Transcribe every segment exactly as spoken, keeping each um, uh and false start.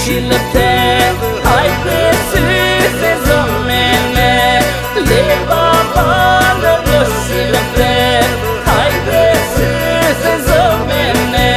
blușile te. Haideți să zămene, le babale blușile te. Haideți să zămene.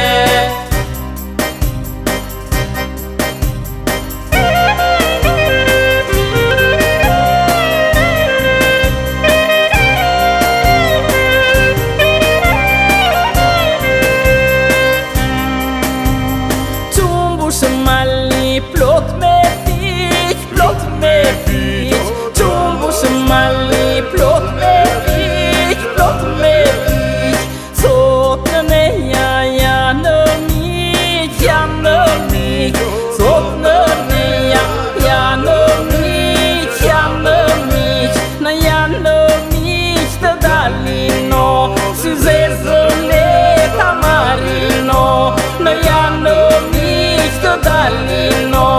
Plot med fik, plot med fik. Tumbus mali, plot med fik, plot med fik. Sotne ja ja no mi, ja no mi. Sotne ja ja no mi, ja no mi. Na ja no mi, da dalino, suzezone tamarino. Na ja no mi, da dalino.